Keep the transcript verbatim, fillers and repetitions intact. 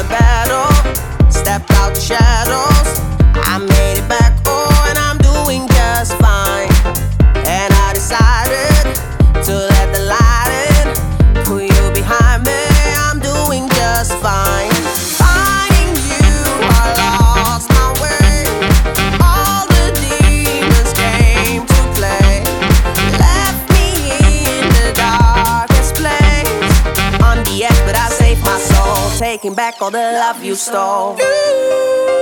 the battle. Stepped out the shadows. I made it back, oh, and I'm doing just fine. And I decided to let the light in. Put you behind me, I'm doing just fine. Finding you, I lost my way. All the demons came to play. Left me in the darkest place. On the edge, but I saved my soul. Taking back all the love you stole.